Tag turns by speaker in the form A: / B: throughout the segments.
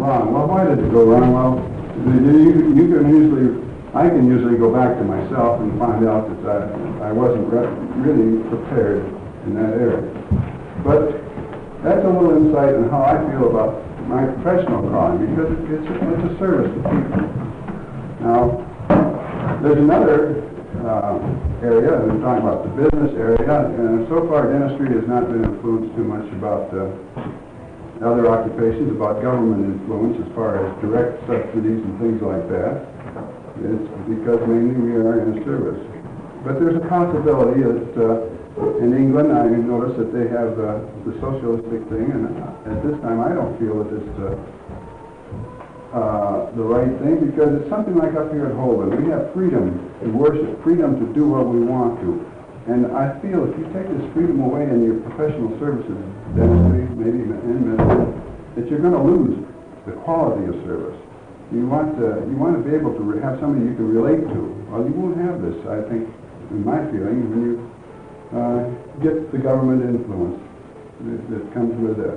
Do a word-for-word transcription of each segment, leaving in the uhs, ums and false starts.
A: wrong. Well, why did it go wrong? Well, you, you can usually, I can usually go back to myself and find out that I, I wasn't re really prepared in that area. But that's a little insight on how I feel about my professional calling, because it, it's, a, it's a service to people. Now, there's another uh, area, and we're talking about the business area, and so far dentistry has not been influenced too much about uh, other occupations, about government influence as far as direct subsidies and things like that. It's because mainly we are in a service. But there's a possibility that uh, in England, I noticed that they have uh, the socialistic thing, and at this time I don't feel that it's uh, uh, the right thing, because it's something like up here at Holden. We have freedom to worship, freedom to do what we want to. And I feel if you take this freedom away in your professional services, dentistry, maybe in medicine, that you're going to lose the quality of service. You want to, you want to be able to have somebody you can relate to. Well, you won't have this, I think, in my feeling, when you uh, get the government influence that, that comes with that.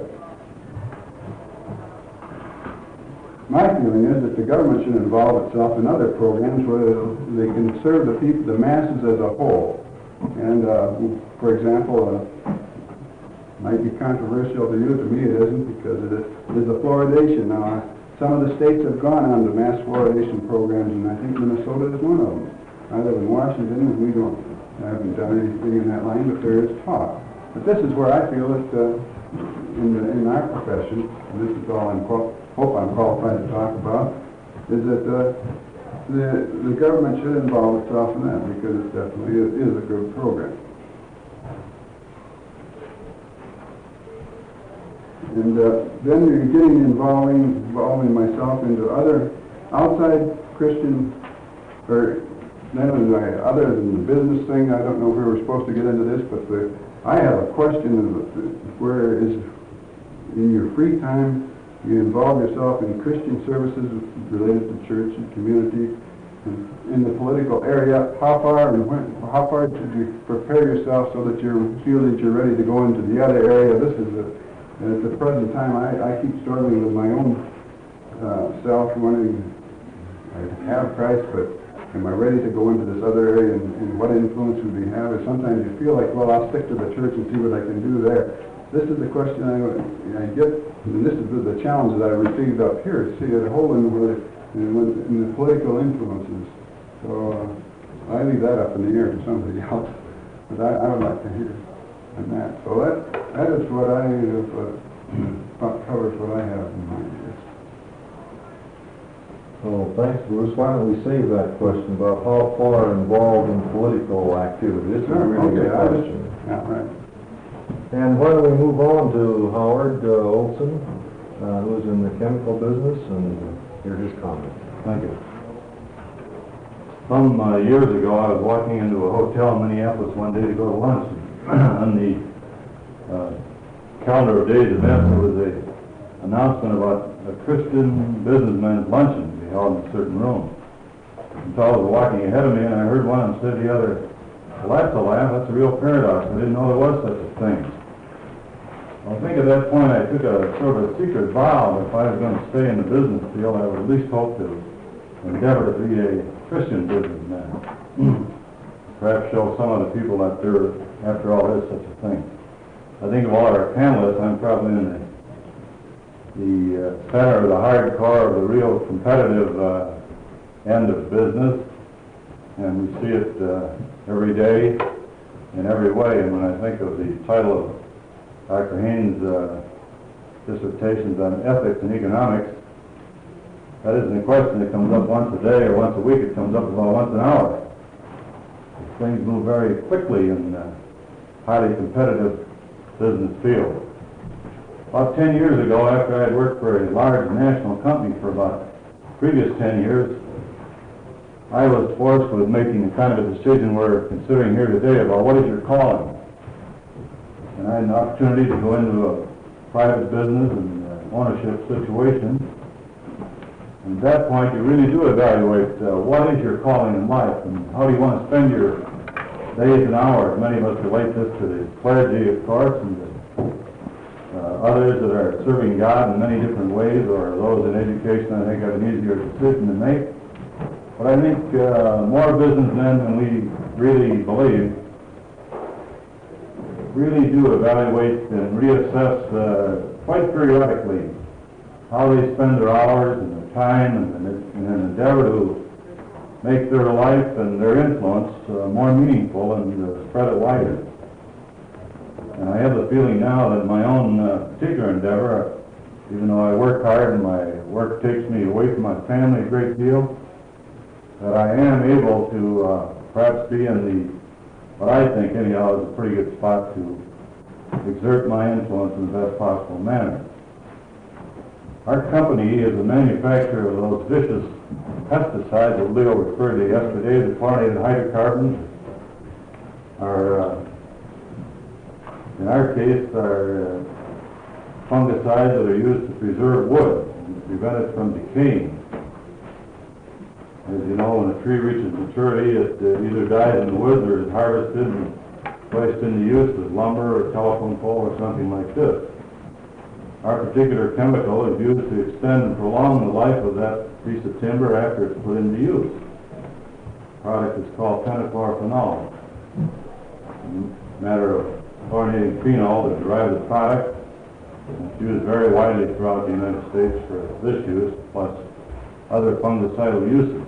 A: My feeling is that the government should involve itself in other programs where they can serve the people, the masses as a whole. And, uh, for example, uh, might be controversial to you, to me it isn't, because it is the fluoridation. Now, some of the states have gone on to mass fluoridation programs, and I think Minnesota is one of them. I live in Washington, and we don't, I haven't done anything in that line, but there is talk. But this is where I feel that uh, in, the, in our profession, and this is all I hope I'm qualified to talk about, is that uh, the, the government should involve itself in that, because it definitely is, is a good program. And uh, then you're getting involving, involving myself into other outside Christian, or then other than the business thing. I don't know if we were supposed to get into this, but the, I have a question of where is, in your free time, you involve yourself in Christian services related to church and community, and in the political area. How far and when, how far did you prepare yourself so that you feel that you're ready to go into the other area? This is a And at the present time, I, I keep struggling with my own uh, self, wondering, I have Christ, but am I ready to go into this other area, and, and what influence would we have? And sometimes you feel like, well, I'll stick to the church and see what I can do there. This is the question I, I get, and this is the challenge that I received up here, see at Holden with in, in the political influences. So uh, I leave that up in the air to somebody else, but I, I would like to hear. And that. So that that is what I have uh, covers what I have in mind.
B: Well, thanks, Bruce. Why don't we save that question about how far involved in political activity? This is a really
A: okay,
B: good question.
A: Just, yeah, right.
B: And why don't we move on to Howard uh, Olson, uh, who's in the chemical business, and hear his comments.
C: Thank you. Some uh, years ago, I was walking into a hotel in Minneapolis one day to go to lunch. On the uh, calendar of days events, there was a announcement about a Christian businessman's luncheon to be held in a certain room. And fellows were walking ahead of me, and I heard one and said to the other, "Well, that's a laugh. That's a real paradox. I didn't know there was such a thing." Well, I think at that point I took a sort of a secret vow that if I was going to stay in the business field, I would at least hope to endeavor to be a Christian businessman. Perhaps show some of the people that there, after all, is such a thing. I think of all our panelists, I'm probably in the, the uh, center of the hardcore of the real competitive uh, end of business, and we see it uh, every day in every way. And when I think of the title of Doctor Haynes' uh, dissertations on ethics and economics, that isn't a question that comes up once a day or once a week. It comes up about once an hour. Things move very quickly in a highly competitive business field. About ten years ago, after I had worked for a large national company for about previous ten years, I was forced with making the kind of a decision we're considering here today about what is your calling. And I had an opportunity to go into a private business and uh, ownership situation. And at that point, you really do evaluate uh, what is your calling in life and how do you want to spend your days and hours. Many of us relate this to the clergy, of course, and the uh, others that are serving God in many different ways, or those in education, I think have an easier decision to make. But I think uh, more businessmen than we really believe really do evaluate and reassess uh, quite periodically how they spend their hours and their time and, and in an endeavor to make their life and their influence uh, more meaningful and uh, spread it wider. And I have the feeling now that my own uh, particular endeavor, even though I work hard and my work takes me away from my family a great deal, that I am able to uh, perhaps be in the, what I think anyhow is a pretty good spot to exert my influence in the best possible manner. Our company is a manufacturer of those vicious pesticides that Leo referred to yesterday, the chlorinated hydrocarbons. Are, uh, in our case, are uh, fungicides that are used to preserve wood and to prevent it from decaying. As you know, when a tree reaches maturity, it uh, either dies in the woods or is harvested and placed into use as lumber or telephone pole or something like this. Our particular chemical is used to extend and prolong the life of that piece of timber after it's put into use. The product is called pentachlorophenol. A matter of chlorinating phenol to derive the product. It's used very widely throughout the United States for this use, plus other fungicidal uses.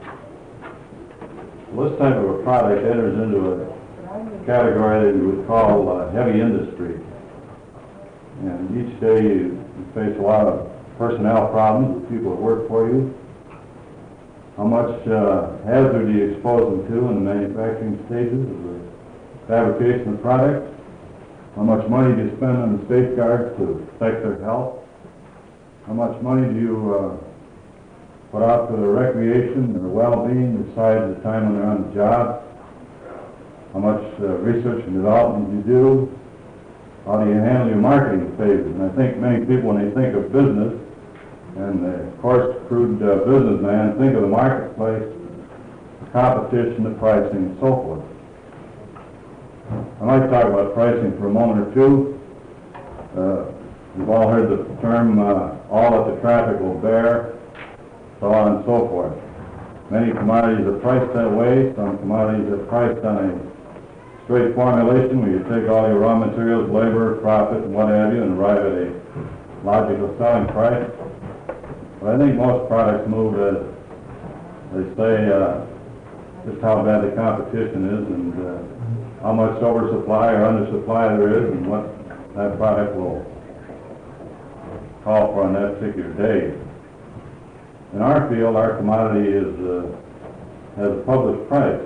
C: Well, this type of a product enters into a category that we would call uh, heavy industry. And each day you face a lot of personnel problems with people that work for you. How much uh, hazard do you expose them to in the manufacturing stages of the fabrication of products? How much money do you spend on the safeguards to protect their health? How much money do you uh, put out for their recreation, their well-being, besides the time when they're on the job? How much uh, research and development do you do? How do you handle your marketing phases? And I think many people, when they think of business, and the coarse, crude uh, businessman, think of the marketplace, the competition, the pricing, and so forth. I might talk about pricing for a moment or two. Uh, we've all heard the term, uh, all that the traffic will bear, so on and so forth. Many commodities are priced that way. Some commodities are priced on a straight formulation where you take all your raw materials, labor, profit, and what have you, and arrive at a logical selling price. But I think most products move as they say uh, just how bad the competition is and uh, how much oversupply or undersupply there is and what that product will call for on that particular day. In our field, our commodity is uh, has a published price.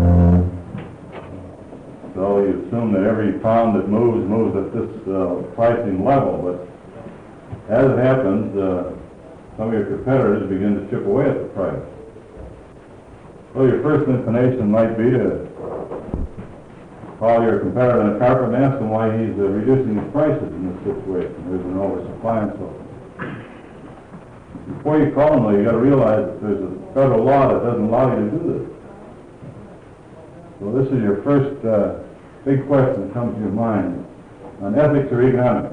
C: So you assume that every pound that moves, moves at this uh, pricing level. But as it happens, uh, some of your competitors begin to chip away at the price. So your first inclination might be to call your competitor on the carpet and ask him why he's uh, reducing his prices in this situation. There's an oversupply and so forth. Before you call them, though, you've got to realize that there's a federal law that doesn't allow you to do this. So this is your first uh, big question that comes to your mind on ethics or economics.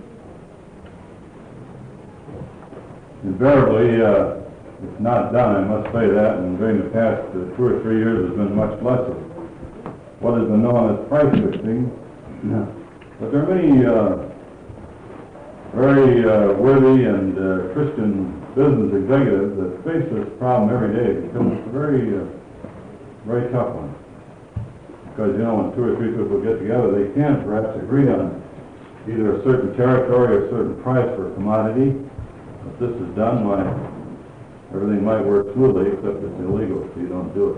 C: Invariably, uh, it's not done, I must say that, and during the past uh, two or three years there's been much less of what has been known as price fixing. Yeah. But there are many uh, very uh, worthy and uh, Christian business executives that face this problem every day because it's a very, uh, very tough one. Because, you know, when two or three people get together, they can perhaps agree on either a certain territory or a certain price for a commodity. If this is done, why, everything might work smoothly, except it's illegal if you don't do it.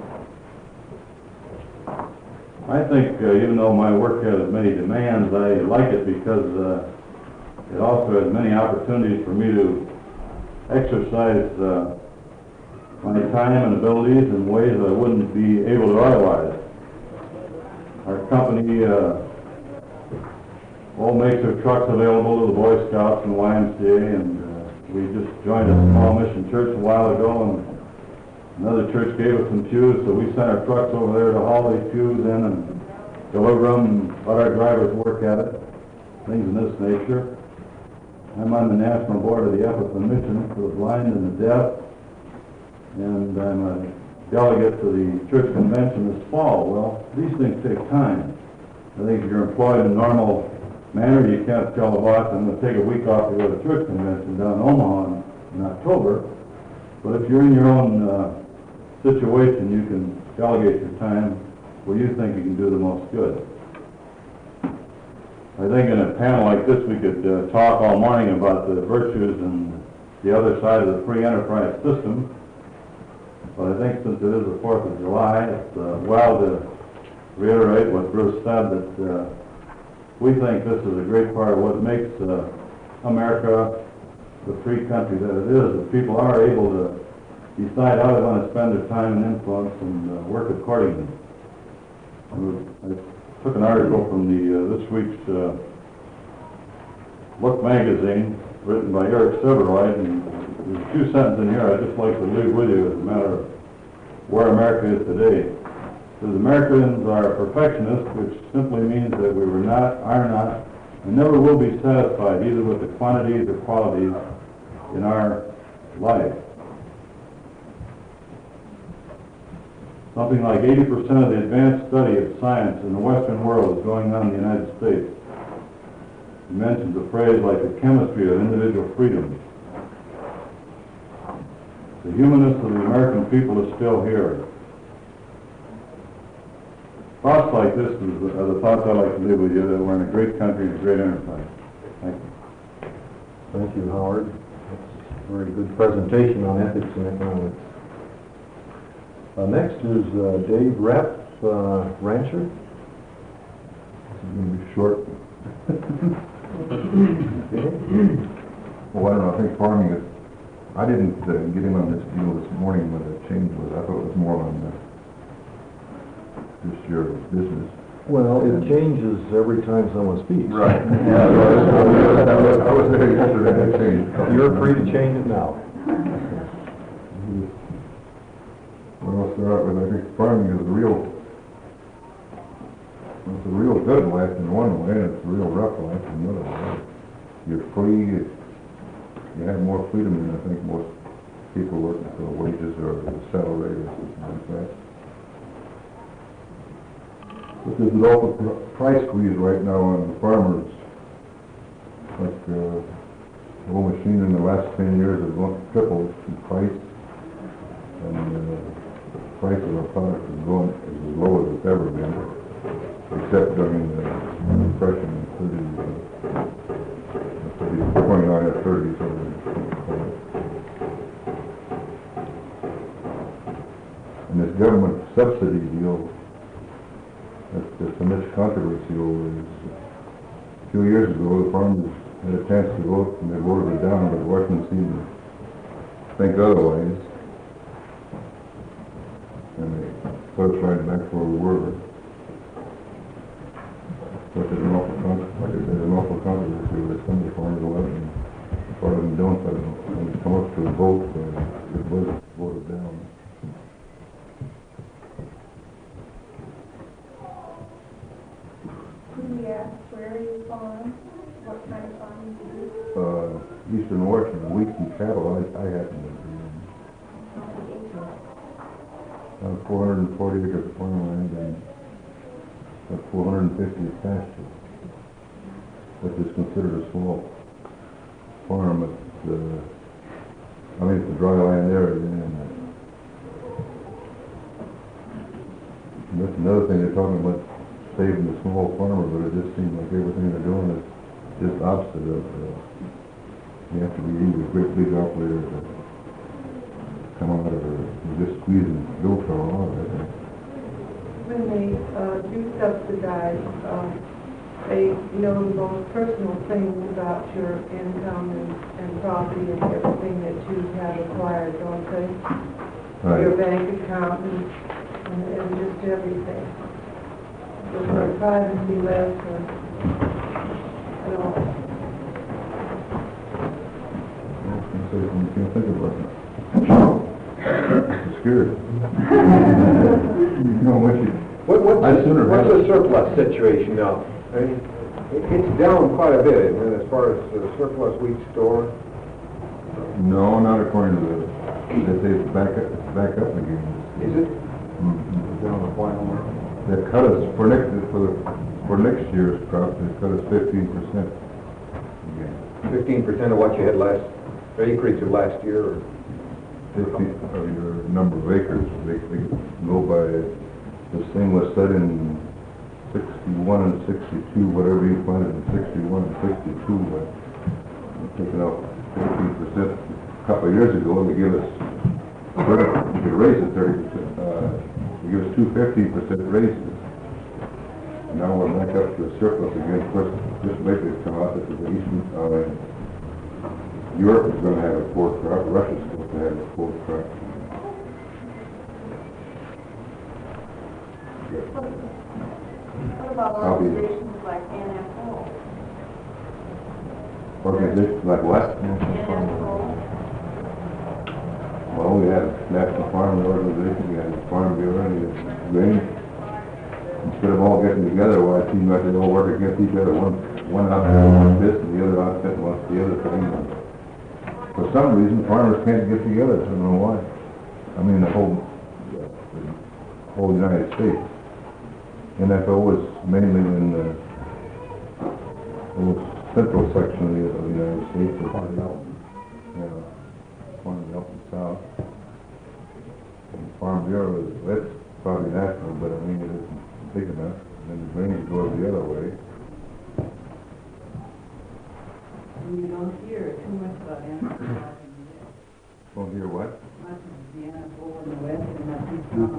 C: I think, uh, even though my work has many demands, I like it because uh, it also has many opportunities for me to exercise uh, my time and abilities in ways I wouldn't be able to otherwise. Our company uh, all makes their trucks available to the Boy Scouts and Y M C A, and uh, we just joined a small mission church a while ago, and another church gave us some pews, so we sent our trucks over there to haul these pews in and deliver them and let our drivers work at it. things of this nature. I'm on the national board of the Ephesus Mission for the Blind and the Deaf, and I'm a delegate to the church convention this fall. Well, these things take time. I think if you're employed in a normal manner, you can't tell the boss, I'm going to take a week off to go to church convention down in Omaha in, in October. But if you're in your own uh, situation, you can delegate your time where you think you can do the most good. I think in a panel like this, we could uh, talk all morning about the virtues and the other side of the free enterprise system. But I think since it is the fourth of July, it's uh, well to reiterate what Bruce said, that uh, we think this is a great part of what makes uh, America the free country that it is, that people are able to decide how they want to spend their time and influence and uh, work accordingly. I took an article from the uh, this week's uh, Look magazine, written by Eric Severwhite, and there's a few sentences in here I'd just like to leave with you as a matter of where America is today. It says, Americans are perfectionists, which simply means that we were not, are not, and never will be satisfied either with the quantities or qualities in our life. Something like eighty percent of the advanced study of science in the Western world is going on in the United States. He mentions a phrase like the chemistry of individual freedom. The humanness of the American people is still here. Thoughts like this are the thoughts I'd like to leave with you, that we're in a great country and a great enterprise. Thank you.
B: Thank you, Howard. That's a very good presentation on ethics and economics. Uh, next is uh, Dave Rapp, uh, rancher.
D: This is going to be short. Well, I don't know, I think farming is, I didn't uh, get in on this deal this morning when the change was, I thought it was more on the, just your business.
B: Well, it changes every time someone speaks.
D: Right. Yeah, I was, I was there yesterday, and it changed.
B: You're free to change it now.
D: Well, I'll start with, I think farming is a real, it's a real good life in one way, and it's a real rough life in another way. You're free, you have more freedom than I think most people working for wages or salary or something like that. But there's an awful pr- price squeeze right now on the farmers. Like, uh, the whole machine in the last ten years has gone tripled in price, and uh, the price of our product is going is as low as it's ever been, except during the Depression in thirty, uh, twenty-nine or thirty, so and this government subsidy deal, that's just so much controversy over. Is a few years ago, the farmers had a chance to vote, and they voted it down, but Washington seemed to think otherwise. And they put us right back where we were. But there's an awful, con- like I said, an awful controversy with some of the farmers go out and part of them don't, but when it comes up to a vote, uh, it was voted down.
E: Could we ask where you farm? What kind of farming you do?
D: Uh, eastern Washington, wheat and cattle, I, I happen to be in.
E: How many acres?
D: Uh, four hundred forty acres of farmland and about four hundred fifty of pasture. Which is considered a small farm, but, uh, I mean, it's a dry land area, and uh, that's another thing they're talking about, saving the small farmer, but it just seems like everything they're doing is just opposite of, uh, you have to be either a great big operator to come out of it, and just squeezing bill for a lot of it.
F: When they uh, do subsidize, um, they know the most personal things about your income and, and property and everything that you have acquired, don't they?
D: Right.
F: Your bank account and, and, and just everything. There's no privacy left or at all.
D: I was going to say something you can't think about it. It's scary. You know, what you,
G: What, what's,
D: I'd sooner
G: what's
D: have
G: the surplus situation now? I mean, It- It's down quite a bit, and as far as uh, surplus wheat store,
D: No, not according to the, they say it's back up, it's back up again.
G: is it?
D: Mhm.
B: Down the final mark.
D: They cut us, for next, for the, for next year's crop, they cut us fifteen percent again.
G: Fifteen percent of what you had last, the acreage of last year, or?
D: Fifty, of your number of acres, they, they go by, this thing was set in sixty-one and sixty-two, whatever you planted in sixty-one and sixty-two, but they're taking out fifteen percent. A couple of years ago, they give us, you could raise it thirty percent, uh, they give us two fifteen percent raises. And now we're back up to a surplus again. Of course, just lately it's come out that the Eastern, uh, Europe is gonna have a fourth crop, Russia's supposed to have a fourth crop.
E: What about
D: I'll be-
E: organizations like N F O?
D: Organizations like what?
E: N F O?
D: Well, we had a National Farm Organization, we had a Farm Bureau, and we had grain. Instead of all getting together, why it seemed like they all work against each other. One, one outfit wants this, and the other outfit wants the other thing. For some reason, farmers can't get together, I don't know why. I mean, the whole, the whole United States. N F O was mainly in the little central section of the, of the United States. Farm Belt. Yeah, Farm Belt and South. And Farm Bureau is, that's probably national, but I mean, it isn't big enough. And then the drainage goes the other way.
H: You don't hear too much about N F O.
D: Won't hear what?
H: Much of the N F O in the west and not too strong.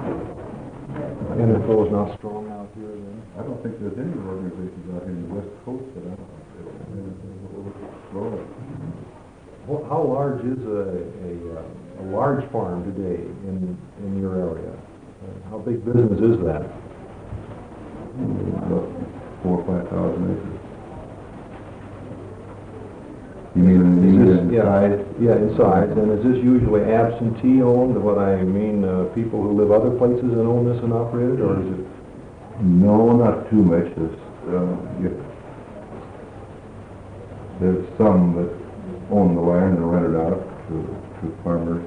B: N F O is not strong out here then?
D: I don't think there's any organizations out here in the west coast that I don't know.
B: Wha- How large is a, a, uh, a large farm today in, in your area? Uh, How big business is that?
D: About four or five thousand acres. You mean, you mean
B: Is this-
D: in
B: yeah,
D: size?
B: Yeah, in size, and is this usually absentee owned, what I mean, uh, people who live other places and own this and operate it, or is it?
D: No, not too much. There's, uh, you- there's some that own the land and rent it out to, to farmers.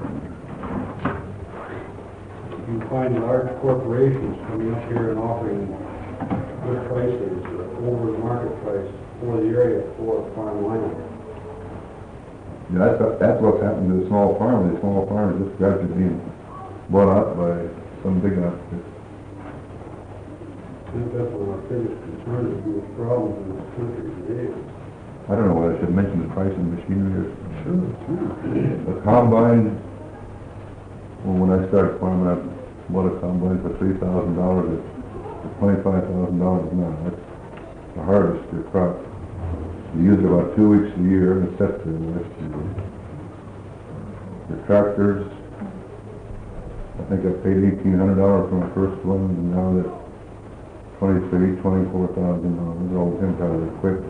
I: You find large corporations coming up here and offering good prices uh, over the market price for the area for farm land.
D: Yeah, that's, what- that's what's happened to the small farmers. The small farmers just gradually being bought out by some big outfit.
I: I think that's one of our biggest concerns and biggest problems in this country today.
D: I don't know whether I should mention the price of machinery or...
I: Sure, sure.
D: A combine, well, when I started farming, I bought a combine for three thousand dollars at twenty-five thousand dollars now. That's to harvest your crop. You use it about two weeks a year and it's set for the rest of the year. The tractors, I think I paid eighteen hundred dollars for my first one, and now they're twenty-three, twenty-four thousand dollars. It all depends how they're equipped.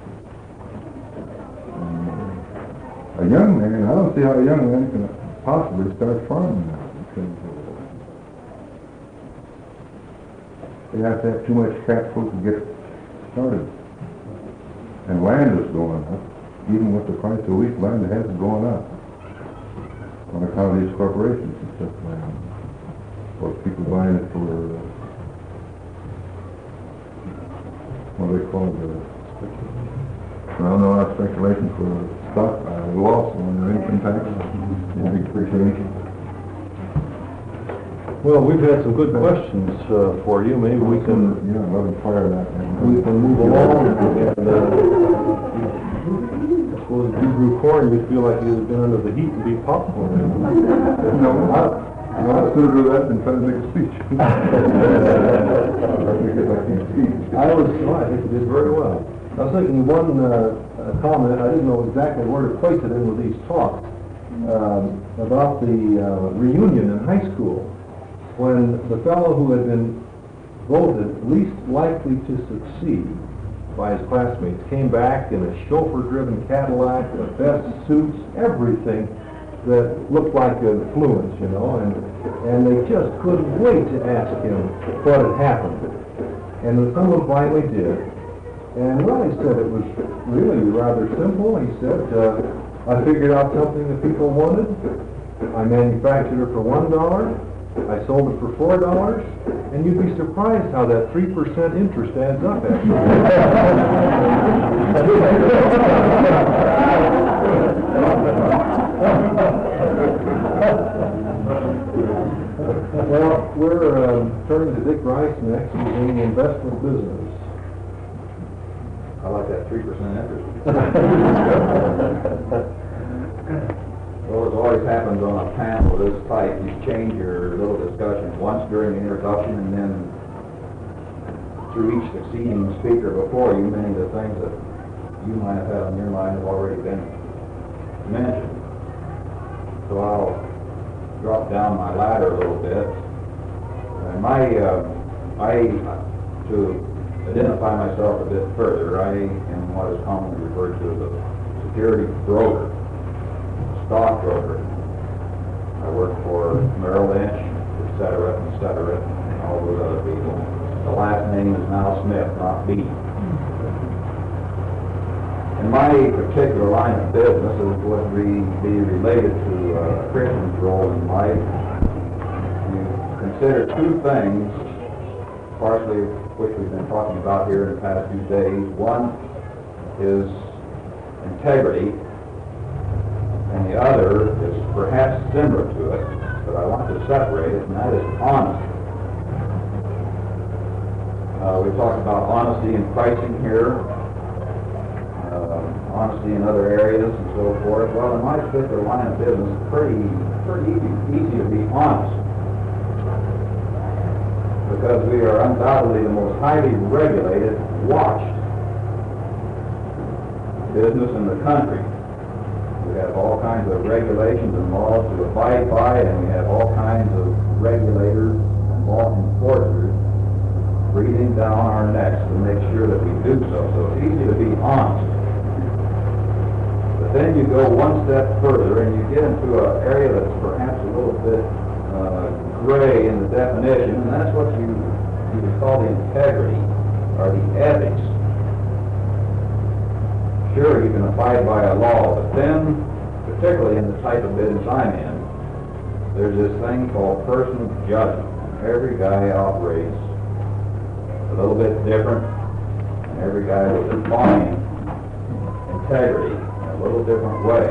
D: A young man, I don't see how a young man can possibly start farming now, because they have to have too much capital to get started. And land is going up. Even with the price of wheat, land has gone up on account of these corporations and stuff like that. Or people buying it for, uh, what do they call it? Uh, well, no, not speculation, for stock, uh, loss on their income tax. Big appreciation.
B: Well, we've had some good questions uh, for you, maybe we can,
D: Yeah, let them fire that.
B: we can move along, and, uh, I suppose if you grew corn, you'd feel like you'd been under the heat and be popcorn.
D: No, I, no, I'd sooner do that than try to make a speech. Because I can't speak.
B: I was, no, I think you did very well. I was thinking one uh, uh, comment, I didn't know exactly where to place it in with these talks, um, about the uh, reunion in high school, when the fellow who had been voted least likely to succeed by his classmates came back in a chauffeur-driven Cadillac, the best suits, everything that looked like an affluence, you know, and, and they just couldn't wait to ask him what had happened. And someone finally did. And well, he said it was really rather simple. He said, uh, I figured out something that people wanted. I manufactured it for one dollar. I sold it for four dollars. And you'd be surprised how that three percent interest adds up after Well, we're um, turning to Dick Rice next, who's in the investment business.
G: I like that three percent interest. Well, as always happens on a panel of this type, you change your little discussion once during the introduction, and then through each succeeding speaker before you, many of the things that you might have had on your mind have already been mentioned. So I'll drop down my ladder a little bit. And my, uh, I, to identify myself a bit further, I am what is commonly referred to as a security broker, stock broker. I work for Merrill Lynch, et cetera, et cetera, and all those other people. The last name is now Smith, not B. In my particular line of business, it would be, be related to uh, a Christian's role in life. You consider two things, partially which we've been talking about here in the past few days. One is integrity, and the other is perhaps similar to it, but I want to separate it, and that is honesty. Uh, we talked about honesty in pricing here, uh, honesty in other areas, and so forth. Well, in my particular line of business, it's pretty, pretty easy, easy to be honest, because we are undoubtedly the most highly regulated, watched business in the country. We have all kinds of regulations and laws to abide by, and we have all kinds of regulators and law enforcers breathing down our necks to make sure that we do so. So it's easy to be honest. But then you go one step further and you get into an area that's perhaps a little bit uh, gray in the definition, and that's what you, you would call the integrity or the ethics. Sure, you can abide by a law, but then, particularly in the type of business I'm in, there's this thing called personal judgment. Every guy operates a little bit different, and every guy will define integrity in a little different way.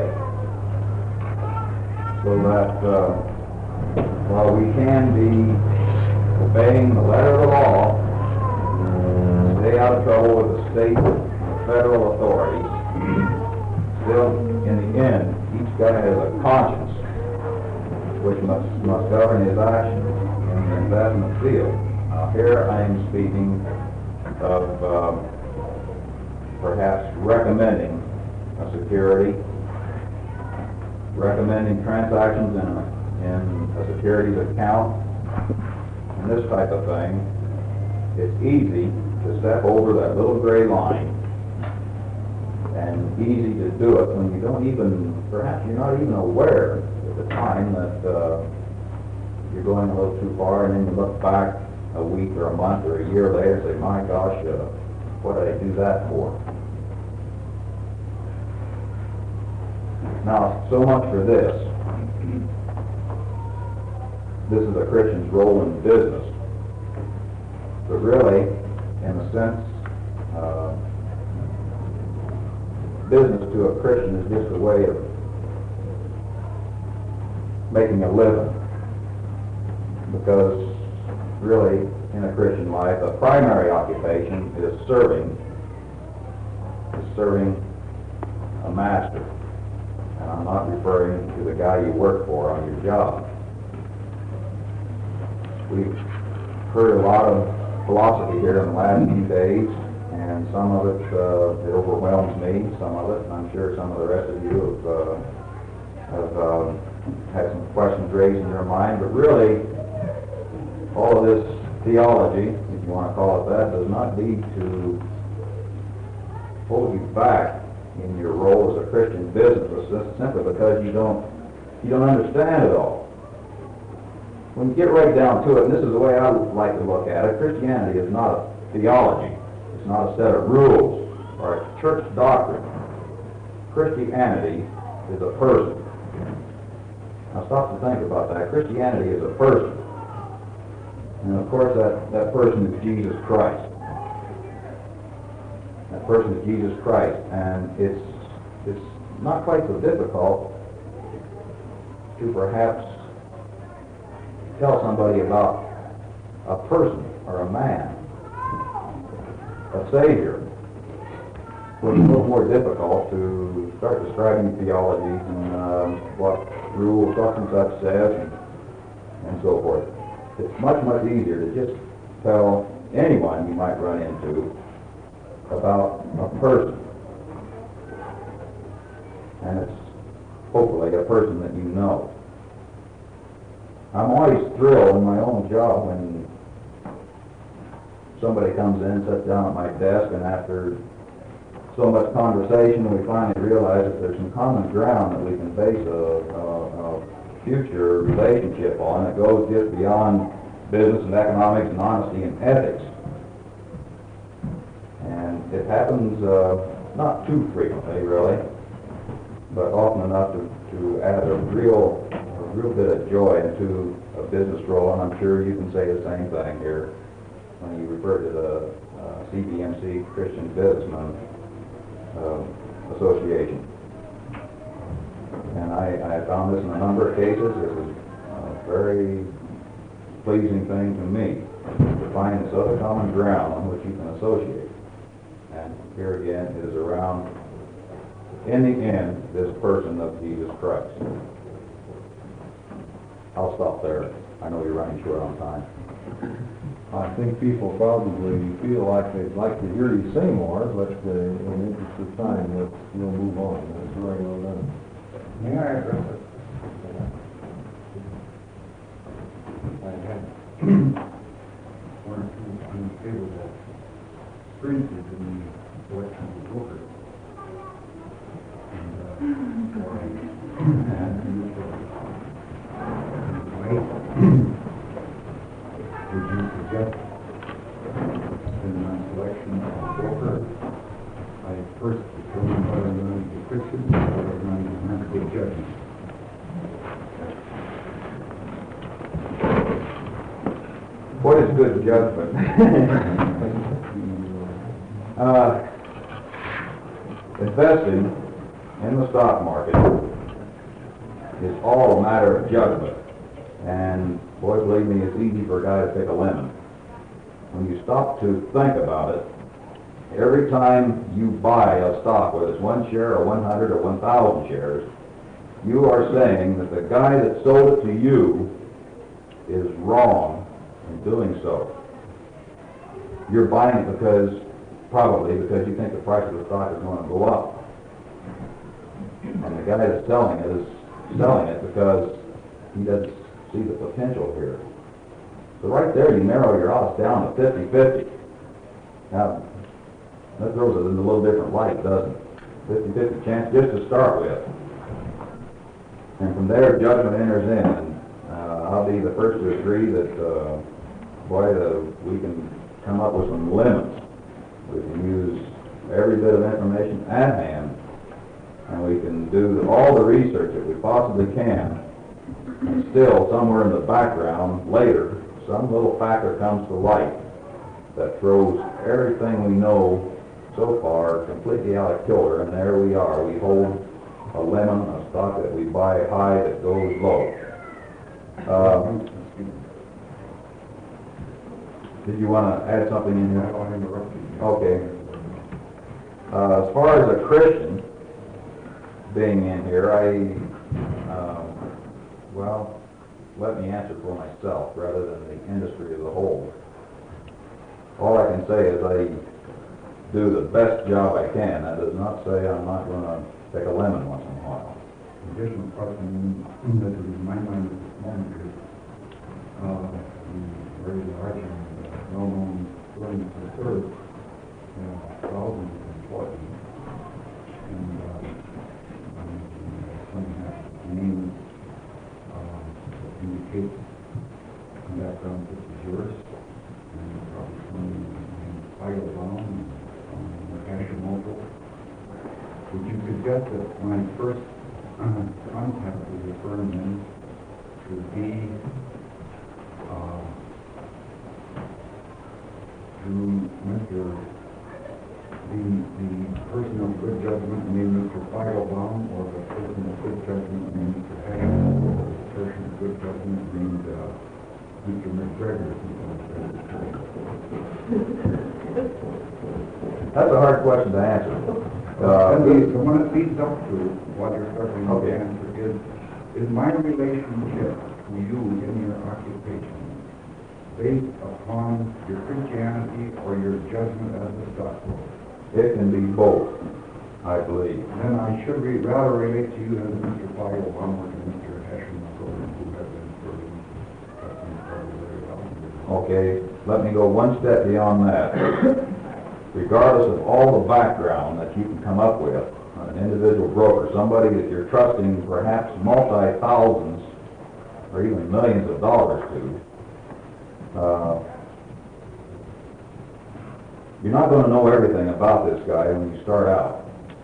G: So that uh, while we can be obeying the letter of the law, stay out of trouble with the state and federal authorities, still, in the end, each guy has a conscience which must, must govern his actions in the investment field. Now, here I am speaking of um, perhaps recommending a security, recommending transactions in a, in a securities account, and this type of thing. It's easy to step over that little gray line, and easy to do it when you don't even, perhaps you're not even aware at the time that uh, you're going a little too far, and then you look back a week or a month or a year later and say, my gosh, uh, what did I do that for? Now, so much for this. This is a Christian's role in business. But really, in a sense, uh, business to a Christian is just a way of making a living. Because really, in a Christian life, a primary occupation is serving, is serving a master. And I'm not referring to the guy you work for on your job. We've heard a lot of philosophy here in the last few days, and some of it, uh, it overwhelms me, some of it, and I'm sure some of the rest of you have, uh, have uh, had some questions raised in your mind, but really, all of this theology, if you want to call it that, does not need to hold you back in your role as a Christian business, simply because you don't, you don't understand it all. When you get right down to it, and this is the way I like to look at it, Christianity is not a theology. It's not a set of rules or a church doctrine. Christianity is a person. Now stop to think about that. Christianity is a person. And of course that, that person is Jesus Christ. That person is Jesus Christ. And it's, it's not quite so difficult to perhaps tell somebody about a person or a man, a Savior. Well, it's a little more difficult to start describing theologies and uh, what rules such and such says and, and so forth. It's much, much easier to just tell anyone you might run into about a person. And it's hopefully a person that you know. I'm always thrilled in my own job when somebody comes in, sits down at my desk, and after so much conversation, we finally realize that there's some common ground that we can base a, a, a future relationship on that goes just beyond business and economics and honesty and ethics. And it happens uh, not too frequently, really, but often enough to, to add a real, a real bit of joy into a business role, and I'm sure you can say the same thing here when you refer to the uh, C B M C, Christian Businessman uh, Association. And I, I found this in a number of cases. This is a very pleasing thing to me, to find this other common ground on which you can associate. And here again, it is around, in the end, this person of Jesus Christ. I'll stop there. I know you're running short on time.
B: I think people probably feel like they'd like to hear you say more, but uh, in the interest of time, let's, we'll move on. That's very well done.
I: May I address it? I had one or two unfavorable experiences in the election of Booker. And, uh, and, would you suggest in my selection of broker, I first determine whether or not he's a Christian or whether or not he's not a good judgment?
G: What is good judgment? uh, investing in the stock market is all a matter of judgment. And boy, believe me, it's easy for a guy to pick a lemon. When you stop to think about it, every time you buy a stock, whether it's one share or one hundred or one thousand shares, you are saying that the guy that sold it to you is wrong in doing so. You're buying it because, probably because you think the price of the stock is going to go up. And the guy that's selling it is selling it because he doesn't see the potential here. So right there you narrow your odds down to fifty fifty. Now, that throws it in a little different light, doesn't it? fifty fifty chance just to start with. And from there, judgment enters in. And uh, I'll be the first to agree that, uh, boy, the, we can come up with some limits. We can use every bit of information at hand, and we can do all the research that we possibly can. And still, somewhere in the background, later, some little factor comes to light that throws everything we know so far completely out of kilter, and there we are. We hold a lemon, a stock that we buy high that goes low. Uh, did you want to add something in here?
I: I don't interrupt you.
G: Okay. Uh, as far as a Christian being in here, I, uh, well, let me answer for myself rather than the industry as a whole. All I can say is I do the best job I can. That does not say I'm not going to take a lemon once in a while.
I: The additional question that is in my mind at this moment is, uh, very large and well-known firm to the third, uh, thousands of employees. And, uh, um, some have names, uh, that indicate a background such as yours, and probably some names Michael Baum, um, Hashimoto. Would you suggest that when I first uh, contacted the firm then to be uh, to Mister the the person of good judgment named Mister Feilbaum, or the person of good judgment named Mister Hashimoto, or the person of good judgment named uh, Mister McGregor?
G: That's a hard question to answer. Uh,
I: And the, the one that leads up to what you're starting to
G: Okay.
I: answer is, is my relationship to you in your occupation based upon your Christianity or your judgment as a stockbroker?
G: It can be both, I believe.
I: Then I should re- rather relate to you as Mister Feilbaum or to Mister Hashimoto, who have been serving customers probably very well.
G: Okay, let me go one step beyond that. Regardless of all the background that you can come up with, an individual broker, somebody that you're trusting perhaps multi-thousands or even millions of dollars to, uh, you're not going to know everything about this guy when you start out.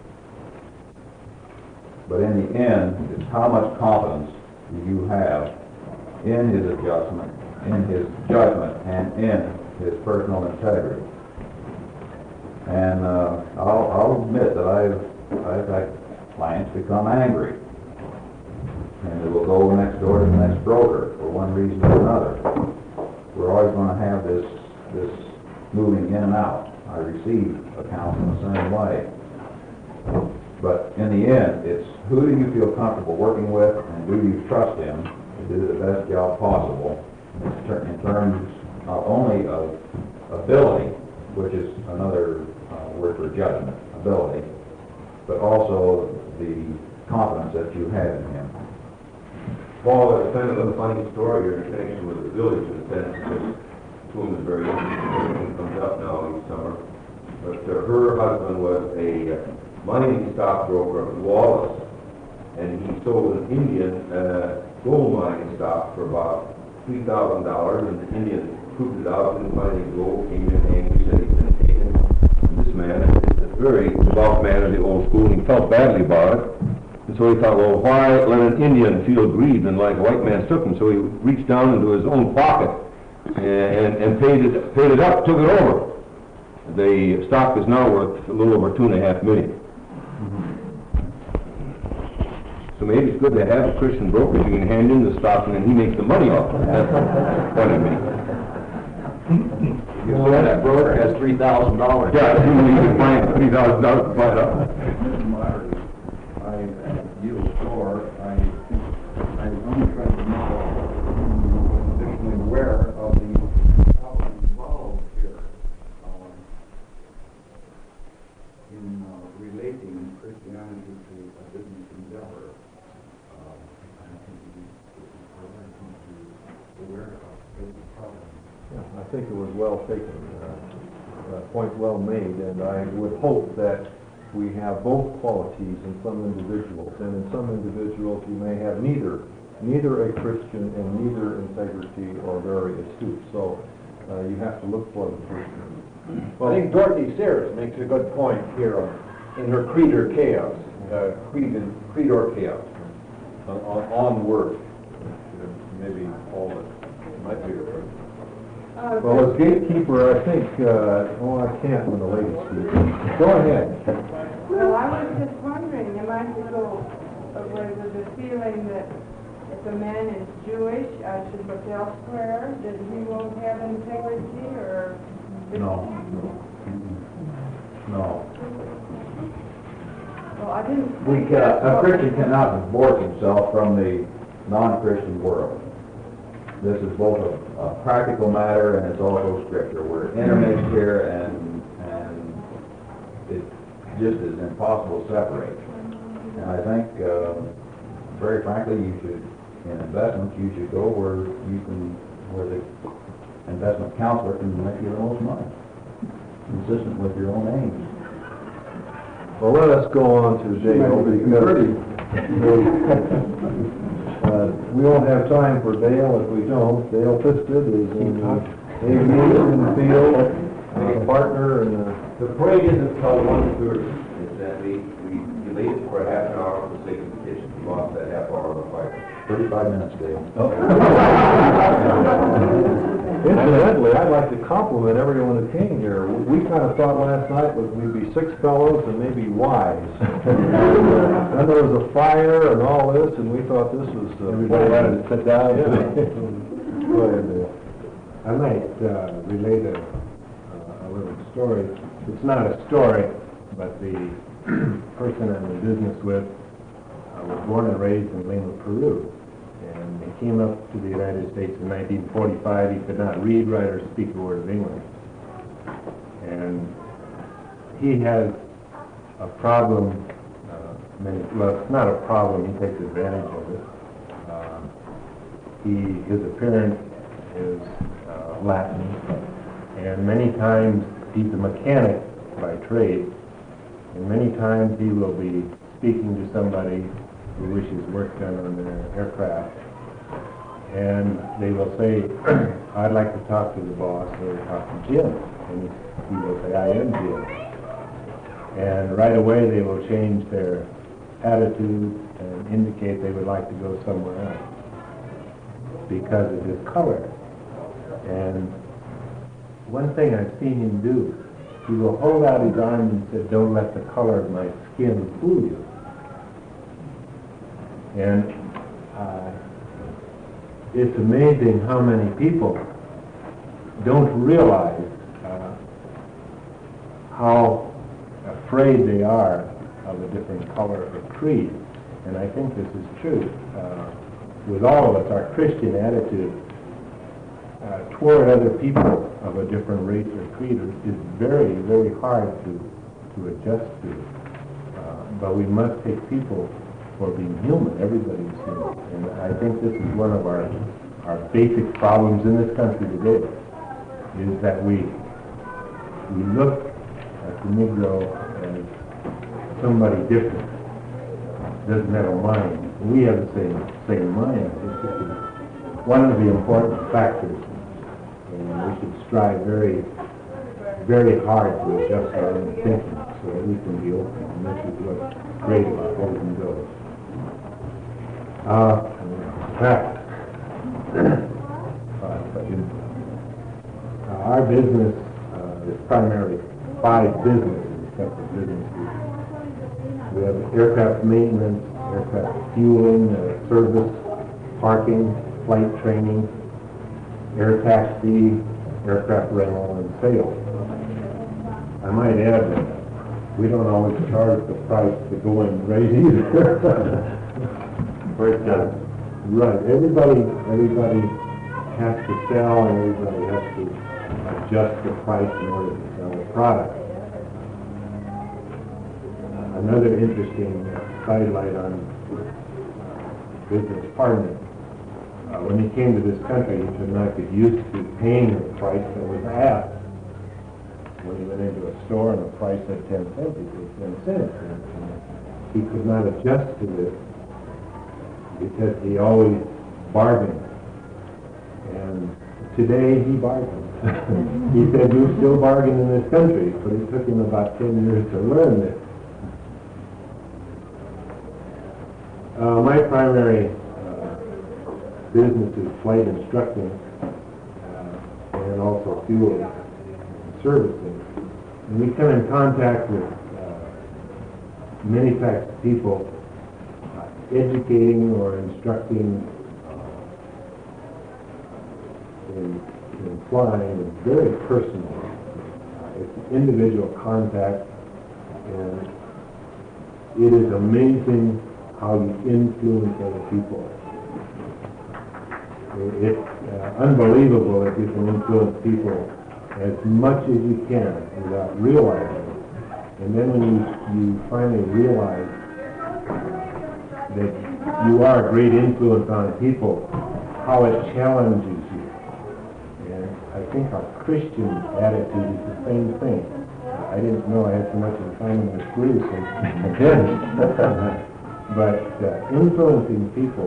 G: But in the end, it's how much confidence do you have in his adjustment, in his judgment, and in his personal integrity. And uh, I'll, I'll admit that I've, I've had clients become angry. And they will go next door to the next broker for one reason or another. We're always going to have this, this moving in and out. I receive accounts in the same way. But in the end, it's who do you feel comfortable working with, and do you trust him to do the best job possible in terms not only of ability, which is another uh, word for judgment, ability, but also the confidence that you have in him.
J: Paul, it's kind of a funny story here in connection with the village, in a sense, because Toom is very interesting, it comes up now each summer. But uh, her husband was a mining stockbroker at Wallace, and he sold an Indian uh, gold mining stock for about three thousand dollars, and the Indian proved it out, didn't find any gold, came in angry, said he'd been taken. And this man is a very devout man of the old school, and he felt badly about it. And so he thought, well, why let an Indian feel grieved and like a white man took him? So he reached down into his own pocket and, and, and paid it paid it up, took it over. The stock is now worth a little over two and a half million. So maybe it's good to have a Christian broker. You can hand in the stock and then he makes the money off it. That's what I mean.
G: You know, that broker has three thousand dollars.
J: Yeah, you can find three thousand dollars to buy it up.
I: I yield for, I, I was only trying to make us additionally aware of the problems involved here um, in uh, relating Christianity to a business endeavor. Um, I think we need to be aware of business problems.
B: Yeah, I think it was well taken, uh, uh, point well made, and I would hope that we have both qualities in some individuals, and in some individuals you may have neither, neither a Christian and neither integrity or very astute. So uh, you have to look for the person.
K: Well, I think Dorothy Sayers makes a good point here in her Creed or Chaos, uh, Creed, and, Creed or Chaos, on, on, on word. Maybe all that might be referred to.
F: Uh,
B: Well, as gatekeeper, I think, uh, oh, I can't when the lady speaks. Go ahead.
F: Well, I was just wondering, am I still, uh, was it the feeling that if a man is Jewish, I should look elsewhere, that he won't have integrity, or?
G: No. No.
F: Well, I didn't.
G: We
F: think
G: can,
F: that's
G: a
F: what-
G: Christian cannot divorce himself from the non-Christian world. This is both a, a practical matter and it's also scripture. We're intermixed here, and and it just is impossible to separate. And I think, uh, very frankly, you should, in investments, you should go where you can, where the investment counselor can make you the most money, consistent with your own aims.
B: Well, let us go on to Dale, because uh, we won't have time for Dale if we don't. Dale Pisted is in the aviation field, a partner and a...
J: The parade isn't until one thirty, it's that we, we delayed it for a half an hour for the sake of the kitchen, we lost that half hour on the fire.
G: Thirty-five minutes, Dave.
B: Incidentally, I'd like to compliment everyone that came here. We kind of thought last night was we'd be six fellows and maybe wives. Then there was a fire and all this, and we thought this was... uh,
L: Everybody wanted to sit down.
B: Yeah.
L: Go ahead, Bill. I might uh, relate a, uh, a little story. It's not a story, but the person I'm in business with uh, was born and raised in Lima, Peru. And he came up to the United States in nineteen forty-five. He could not read, write, or speak a word of English. And he has a problem, uh, many, well, it's not a problem, he takes advantage of it. Uh, he, his appearance is uh, Latin, and many times he's a mechanic by trade, and many times he will be speaking to somebody who wishes work done on their aircraft, and they will say, I'd like to talk to the boss, or talk to Jim, and he, he will say, I am Jim. And right away they will change their attitude and indicate they would like to go somewhere else because of his color. And one thing I've seen him do, he will hold out his arm and say, don't let the color of my skin fool you. And uh, it's amazing how many people don't realize uh, how afraid they are of a different color or creed. And I think this is true. Uh, with all of us, our Christian attitude uh, toward other people of a different race or creed is very, very hard to, to adjust to. Uh, but we must take people for being human. Everybody's human. And I think this is one of our, our basic problems in this country today, is that we, we look at the Negro as somebody different, doesn't have a mind. We have the same, same mind. It's just a, one of the important factors, and we should strive very, very hard to adjust our own thinking so that we can be open. And this is what's great about Open Doors. Uh, in fact, uh, in, uh, our business uh, is primarily five businesses, separate businesses. We have aircraft maintenance, aircraft fueling, uh, service, parking, flight training, air taxi, aircraft rental, and sales. I might add that we don't always charge the price to go in rate either.
C: First, uh,
L: Right, everybody, everybody has to sell, and everybody has to adjust the price in order to sell the product. Another interesting sidelight on uh, business partner. Uh, when he came to this country, he could not get used to paying the price that was asked. When he went into a store and the price said ten cents, he paid ten cents. And he could not adjust to this because he always bargained. And today he bargains. He said, you still bargain in this country, but it took him about ten years to learn this. Uh, my primary uh, business is flight instructing uh, and also fuel and servicing. And we come in contact with uh, many types of people, uh, educating or instructing uh, in, in flying is very personal. Uh, it's individual contact, and it is amazing how you influence other people. It's uh, unbelievable that you can influence people as much as you can without realizing it. And then when you, you finally realize that you are a great influence on people, how it challenges you. And I think our Christian attitude is the same thing. I didn't know I had so much in common with Bruce, and I did. But uh, influencing people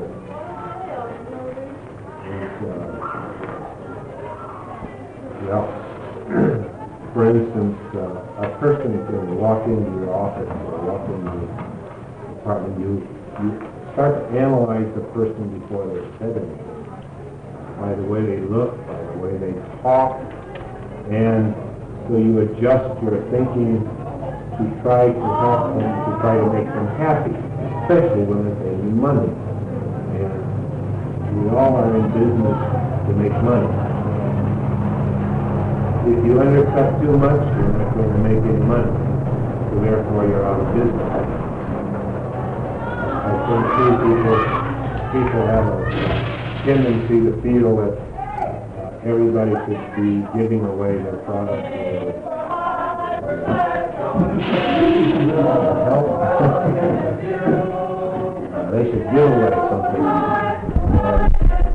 L: is, uh, well, for instance, uh, a person can walk into your office or walk into the apartment, you, you start to analyze the person before they said anything, by the way they look, by the way they talk, and so you adjust your thinking to try to help them, to try to make them happy, especially when they're paying money. And we all are in business to make money. If you undercut too much, you're not going to make any money. So therefore, you're out of business. I think too, people, people have a tendency to feel that uh, everybody should be giving away their products or uh, help. uh, they should give away something. Uh,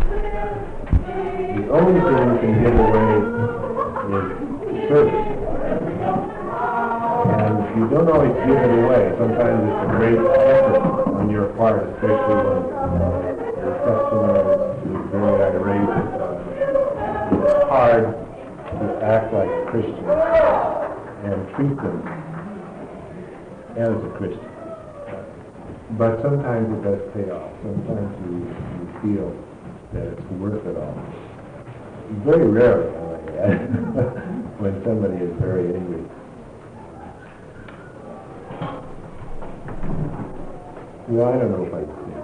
L: the only thing you can give away is service. And if you don't always give it away, sometimes it's a great effort on your part, especially when the customer is very irate. Uh, it's hard to act like a Christian and treat them as a Christian. But sometimes it does pay off. Sometimes you, you feel that it's worth it all. Very rarely, when somebody is very angry. Well, I don't know if I can.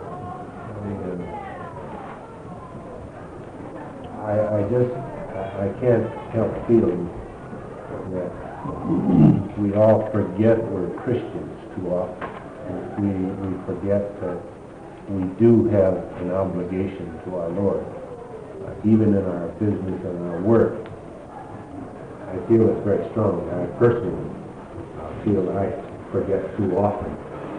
L: I, mean, I, I just, I, I can't help feeling that we all forget we're Christians too often. We, we forget that we do have an obligation to our Lord. Uh, even in our business and our work, I feel it's very strong. I personally uh, feel that I forget too often.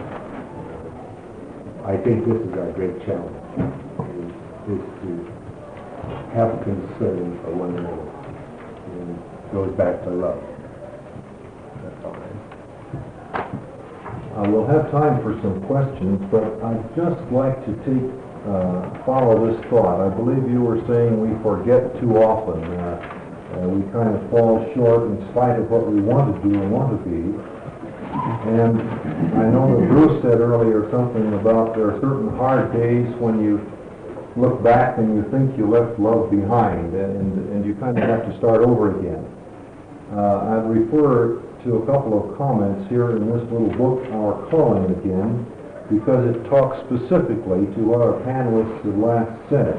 L: I think this is our great challenge, is, is to have concern for one another. And it goes back to love. That's all right.
B: Uh, we'll have time for some questions, but I'd just like to take Uh, follow this thought. I believe you were saying we forget too often. Uh, uh, we kind of fall short in spite of what we want to do and want to be. And I know that Bruce said earlier something about there are certain hard days when you look back and you think you left love behind, and, and you kind of have to start over again. Uh, I'd refer to a couple of comments here in this little book, Our Calling Again, because it talks specifically to what our panelists have last said.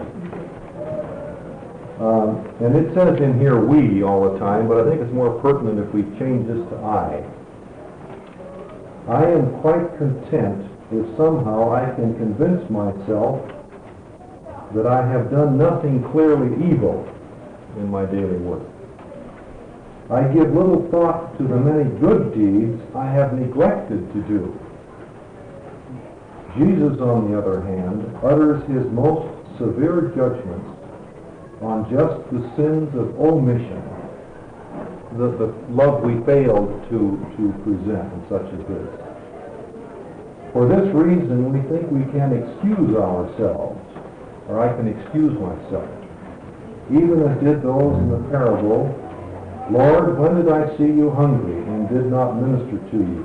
B: Um, and it says in here we all the time, but I think it's more pertinent if we change this to I. I am quite content if somehow I can convince myself that I have done nothing clearly evil in my daily work. I give little thought to the many good deeds I have neglected to do. Jesus, on the other hand, utters his most severe judgments on just the sins of omission, the, the love we failed to, to present in such as this. For this reason, we think we can excuse ourselves, or I can excuse myself, even as did those in the parable, Lord, when did I see you hungry and did not minister to you?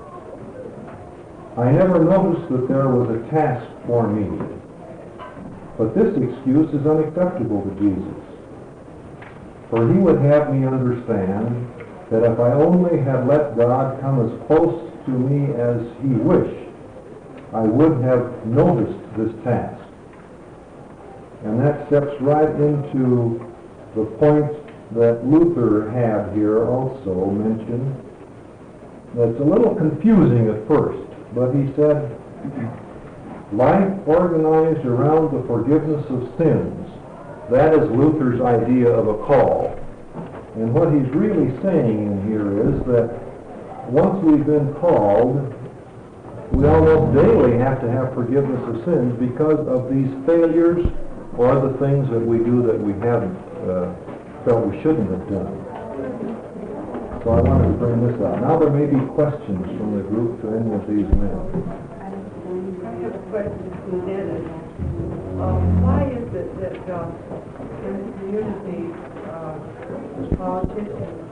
B: I never noticed that there was a task for me. But this excuse is unacceptable to Jesus. For he would have me understand that if I only had let God come as close to me as he wished, I would have noticed this task. And that steps right into the point that Luther had here also mentioned. That's a little confusing at first. But he said, life organized around the forgiveness of sins, that is Luther's idea of a call. And what he's really saying in here is that once we've been called, we almost daily have to have forgiveness of sins because of these failures or the things that we do that we haven't uh, felt we shouldn't have done. So I wanted to bring this out. Now there may be questions from the group to any of these men.
F: I have a question to Dennis. Um, why is it that uh, in the community, uh, politicians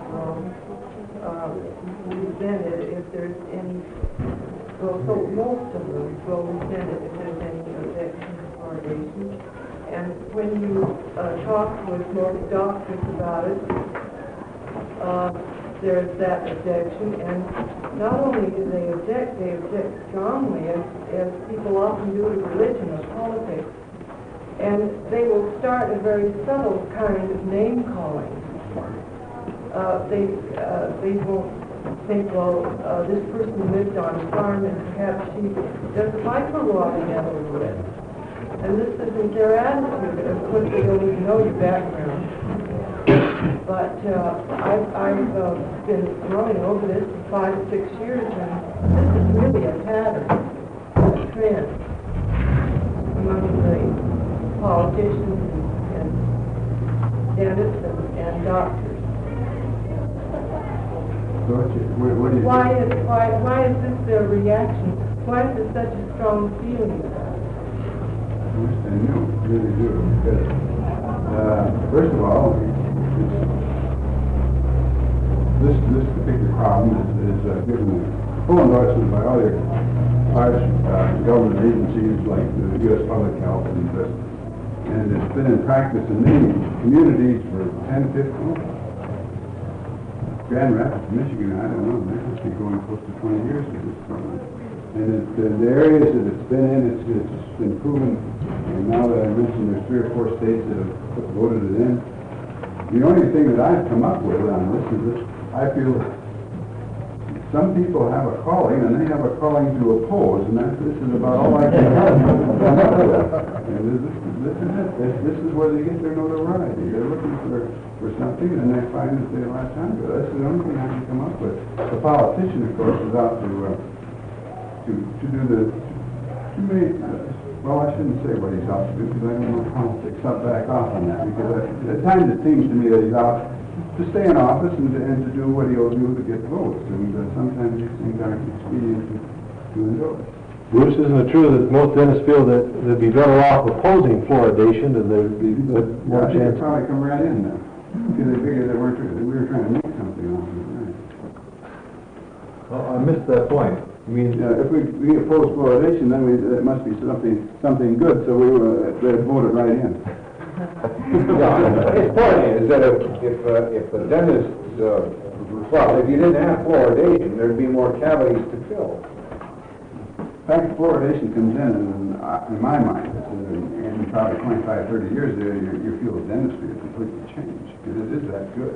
F: will uh, resent it if there's any, well, so most of them will resent it if there's any objection to fluoridation. And when you uh, talk with most doctors about it, uh, there's that objection, and not only do they object, they object strongly, as, as people often do to religion or politics. And they will start a very subtle kind of name calling. Uh, they uh, they won't think, well, uh, this person lived on a farm and perhaps she does a microwater network. And this isn't their attitude. Of course, they don't even know your background. But uh, I've, I've uh, been growing over this for five or six years, and this is really a pattern, a trend among the politicians and, and dentists and, and doctors.
A: So what, you, what, what do you
F: Why is why why is this their reaction? Why is there such a strong feeling about it?
A: I know, really do, because uh, first of all, this this particular problem is, is uh, given full endorsement by all your large uh, government agencies like the U S Public Health and the, and it's been in practice in many communities for ten, fifteen, Grand Rapids, Michigan, I don't know, that must be going close to twenty years at this point. And it, uh, the areas that it's been in, it's, it's been proven, and now that I mentioned there's three or four states that have put, voted it in. The only thing that I've come up with on this is that I feel that some people have a calling, and they have a calling to oppose, and that's, this is about all I can come up with. And this, this is it. This, this is where they get their notoriety. They're looking for, for something, and they find that they latch onto it. That's the only thing I can come up with. The politician, of course, is out to uh, to to do the to make. Uh, well, I shouldn't say what he's out to do because I don't know politics. I'll back off on that because I, at times it seems to me that he's out to stay in office and to, and to do what he'll do to get votes, and uh, sometimes these things aren't expedient to, to endorse.
B: Bruce, isn't it true that most dentists feel that they'd be better off opposing fluoridation and there'd be
A: Yeah,
B: more
A: I think
B: chance?
A: it'd probably come right in now because they figured that we're tr- that we were trying to make something off of it. Right?
B: Oh, I missed that point. I mean,
A: Yeah, if we, we oppose fluoridation, then we, it must be something something good. So we were they voted right in.
K: Yeah, his point is that if, if, uh, if the dentist, uh, well, if you didn't have fluoridation, there'd be more cavities to fill.
A: In fact, fluoridation comes in, and uh, in my mind, in, in probably twenty-five, thirty years there, your, your field of dentistry will completely change because it is that good.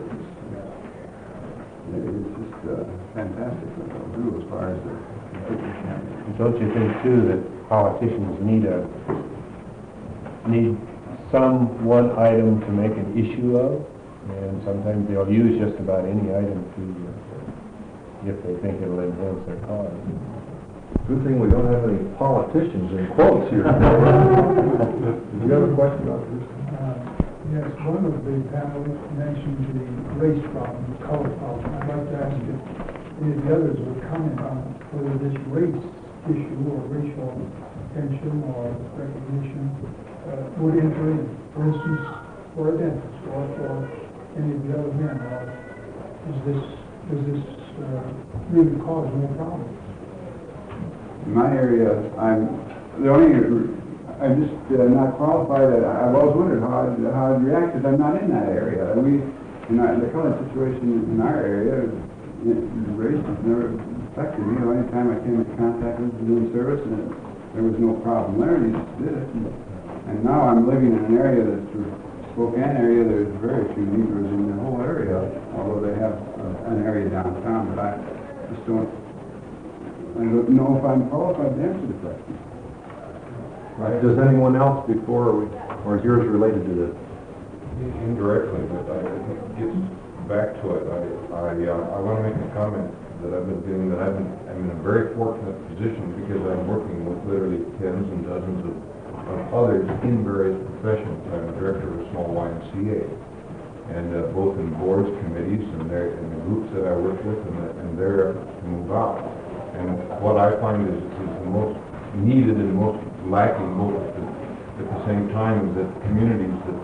A: It's, it's just uh, fantastic what they'll do as far as the treatment cavities.
L: Don't you think too that politicians need a, need some one item to make an issue of? And sometimes they'll use just about any item to, uh, if they think it'll enhance their cause.
B: good thing we don't have any politicians in quotes here. Did you have a question about this?
M: Uh, Yes, one of the panelists mentioned the race problem, the color problem. I'd like to ask if any of the others would comment on whether this race issue or racial tension or recognition uh, would enter in, for instance, for a dentist or for any of the other men, or is this, does this uh, really cause more problems?
A: In my area, I'm, the only, I'm just uh, not qualified. I, I've always wondered how I'd, how I'd react because I'm not in that area. We, in our, the current situation in our area, it, race has never affected me. The only time I came into contact with the doing service, and there was no problem there. You just did it. And, and now I'm living in an area that's, Spokane area, there's very few Negroes in the whole area, although they have uh, an area downtown, but I just don't, I don't know if I'm qualified to answer the question.
B: Right. Does anyone else before, we, or is yours related to this?
J: Indirectly, but I think it gets back to it. I, I, uh, I want to make a comment that I've been feeling that I've been, I'm in a very fortunate position because I'm working with literally tens and dozens of, of others in various professions. I'm a director of a small Y M C A, and uh, both in boards, committees, and, their, and the groups that I work with, and, the, and their efforts to move out. And what I find is, is the most needed and most lacking both at the, at the same time is that communities that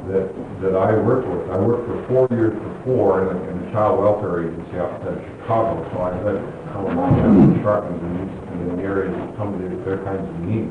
D: that, that I worked with. I worked for four years before in a, in a child welfare agency outside of Chicago, so I had come along with sharpens in these, in the areas of some of their, their kinds of needs.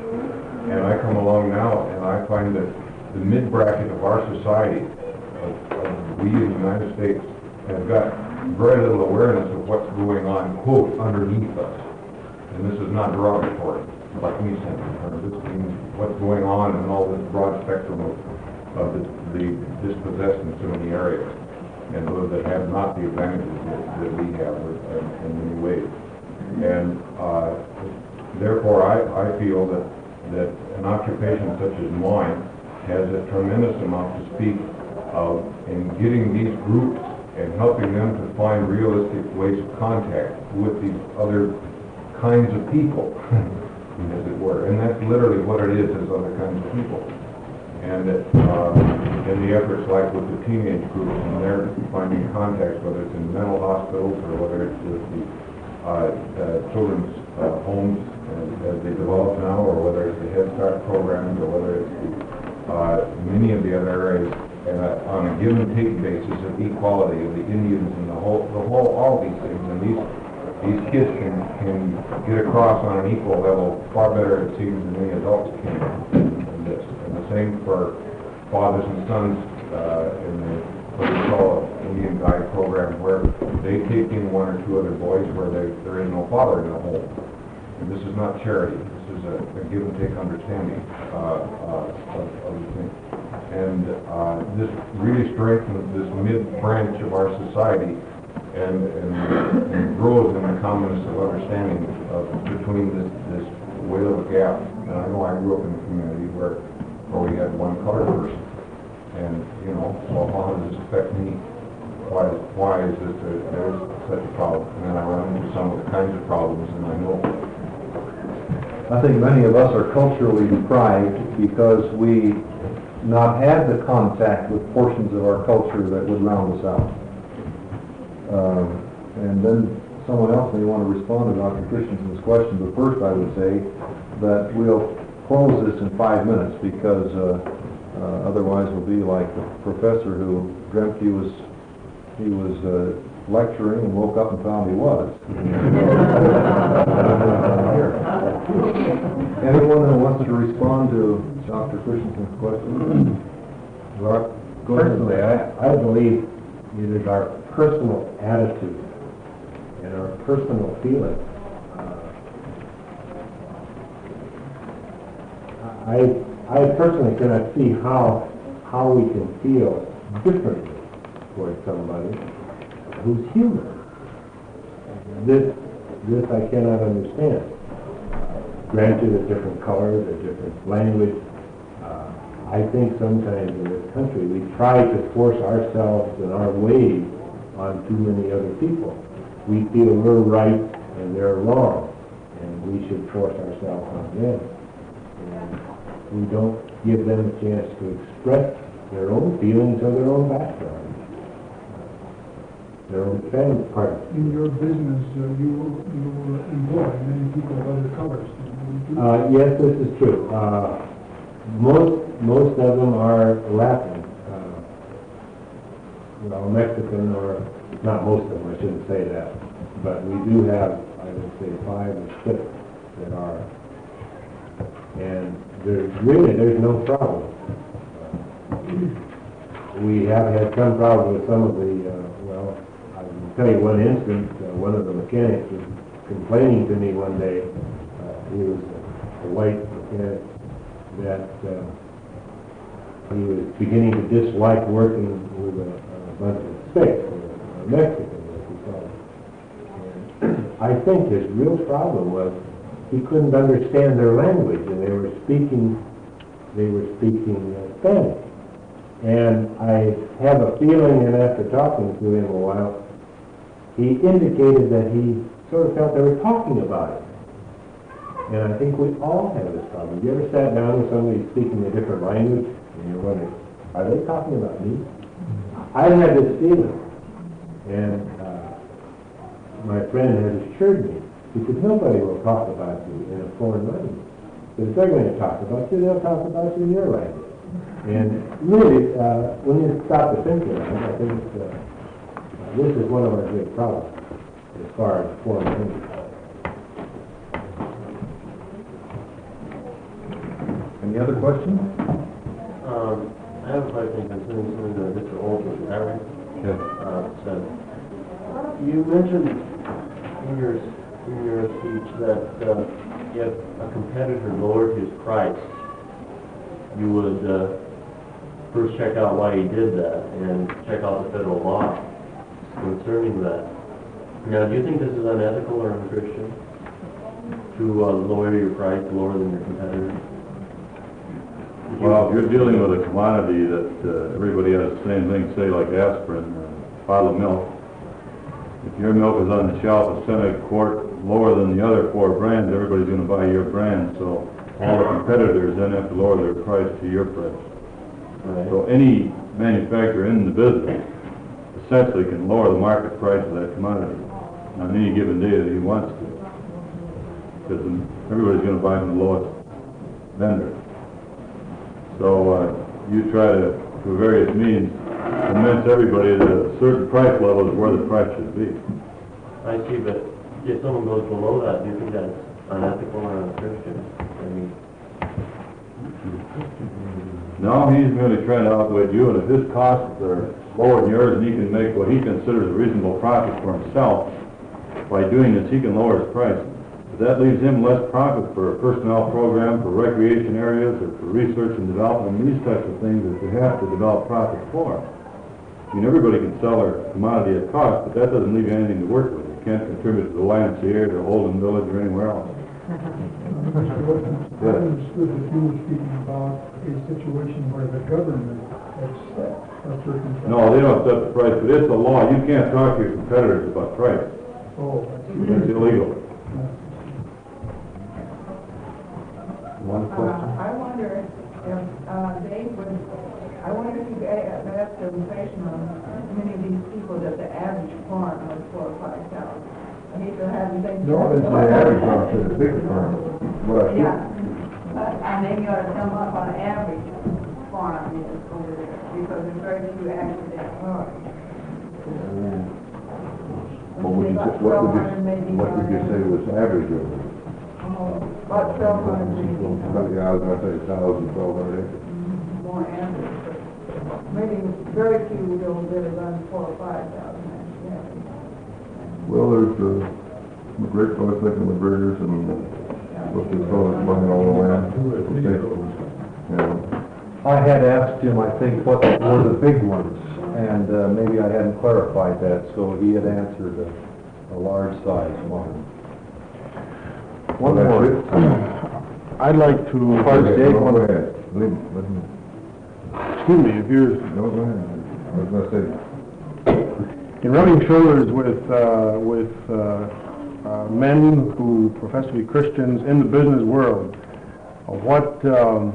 D: And I come along now, and I find that the mid-bracket of our society, of, of we in the United States, have got very little awareness of what's going on, quote, underneath us. And this is not derogatory, like me saying, this means what's going on in all this broad spectrum of, of the, the dispossessed in so many areas, and those that have not the advantages that, that we have in, in many ways. And uh, therefore, I, I feel that, that an occupation such as mine has a tremendous amount to speak of in getting these groups and helping them to find realistic ways of contact with these other kinds of people, as it were. And that's literally what it is, is other kinds of people. And that, uh, in the efforts like with the teenage groups, and they're finding contacts, whether it's in mental hospitals or whether it's with the uh, uh, children's uh, homes as, as they develop now, or whether it's the Head Start programs, or whether it's the, uh, many of the other areas, and uh, on a give and take basis of equality of the Indians and the whole, the whole, all these things. And these these kids can, can get across on an equal level far better, it seems, than many adults can in this. And the same for fathers and sons uh, in the what we call Indian Guide program, where they take in one or two other boys where they, there is no father in the home. And this is not charity. This is a, a give and take understanding uh, uh, of, of the thing. And uh, this really strengthens this mid-branch of our society and, and, and grows in the commonness of understanding of between this, this whale of a gap. And I know I grew up in a community where, where we had one colored person. And, you know, so how does this affect me? Why, why is this a, there's such a problem? And then I run into some of the kinds of problems, and I know.
B: I think many of us are culturally deprived because we not had the contact with portions of our culture that would round us out. Um, and then someone else may want to respond to Doctor Christensen's question, but first I would say that we'll close this in five minutes because uh, uh, otherwise we'll be like the professor who dreamt he was he was uh, lecturing and woke up and found he was. Anyone who wants to respond to Doctor Christensen's question?
L: Well, personally, I, I believe it is our personal attitude and our personal feeling. Uh, I, I personally cannot see how, how we can feel differently towards somebody who's human. This, this I cannot understand. Granted, a different color, a different language. Uh, I think sometimes in this country we try to force ourselves and our ways on too many other people. We feel we're right and they're wrong, and we should force ourselves on them. And we don't give them a chance to express their own feelings or their own background. Their own family part.
M: In your business, uh, you, you employ many people of other colors.
L: Uh, yes, this is true. Uh, most most of them are Latin, uh, well, Mexican, or not most of them. I shouldn't say that, but we do have, I would say, five or six that are, and there's really there's no problem. Uh, we have had some problem with some of the. Uh, well, I can tell you one instance. Uh, one of the mechanics was complaining to me one day. He was a white mechanic that uh, he was beginning to dislike working with a, a bunch of Spanish, a Mexican, as we call it. And I think his real problem was he couldn't understand their language, and they were speaking, they were speaking uh, Spanish. And I have a feeling, and after talking to him a while, he indicated that he sort of felt they were talking about it. And I think we all have this problem. Have you ever sat down with somebody speaking a different language, and you're wondering, are they talking about me? I had this feeling, and uh, my friend has assured me, he said, nobody will talk about you in a foreign language. But if they're going to talk about you, they'll talk about you in your language. And really, uh, when you stop to think about it, I think uh, this is one of our great problems as far as foreign thinking.
B: Any other questions?
N: Um, I have a question concerning something that Mister Olson, Harry,
B: Yes.
N: uh, said. You mentioned in your, in your speech that, uh, if a competitor lowered his price, you would, uh, first check out why he did that and check out the federal law concerning that. Now, do you think this is unethical or unchristian to, uh, lower your price lower than your competitors?
C: Well, if you're dealing with a commodity that uh, everybody has the same thing, say like aspirin, or a bottle of milk, if your milk is on the shelf a semi-quart lower than the other four brands, everybody's going to buy your brand, so all the competitors then have to lower their price to your price.
N: Right.
C: So any manufacturer in the business essentially can lower the market price of that commodity on any given day that he wants to, because everybody's going to buy from the lowest vendor. So uh, you try to, through various means, convince everybody that a certain price level is where the price should be.
N: I see, but if someone goes below that, do you think that's unethical or unchristian? I mean,
C: No, he's merely trying to outwit you, and if his costs are lower than yours and he can make what he considers a reasonable profit for himself, by doing this he can lower his price. That leaves him less profit for a personnel program, for recreation areas, or for research and development, and these types of things that you have to develop profit for. I mean, everybody can sell their commodity at cost, but that doesn't leave you anything to work with. You can't contribute to the Y M C A or Holden Village or anywhere else.
M: Mister Whitman, I understood that you were speaking about a situation where the government has set a certain price.
C: No, they don't set the price, but it's a law. You can't talk to your competitors about price.
M: Oh, I see.
C: That's illegal.
B: One question?
F: Uh, I wonder if, uh, they would, I wonder if you could ask the information on many of these people that the average farm is four or five thousand. I hate to have you think.
D: No, it's the average farm, it's a big farm. What I think,
H: Yeah, but I maybe you ought to sum up on average farm is over there, because there's very few accidents.
D: what would you say, what would you, what would you say was average of it?
F: About twelve hundred maybe.
D: Yeah, I was gonna say a thousand, twelve hundred acres.
F: More average, but maybe very few will really run four or five thousand. Yeah.
D: Well, there's, uh, McGregor, I was thinking McGregor's and what's his fellow buying all the land. Yeah.
B: I had asked him, I think, what were the big ones, and uh, maybe I hadn't clarified that, so he had answered a, a large size one. One
D: Well,
B: more.
D: that's it.
O: I'd like to,
B: Pardon, Dave,
D: Go
B: one-
D: ahead. Leave, let me,
O: excuse me, if you're
D: no, go ahead. I was gonna say,
O: in rubbing shoulders with, uh, with, uh, uh, men who profess to be Christians in the business world, uh, what, um,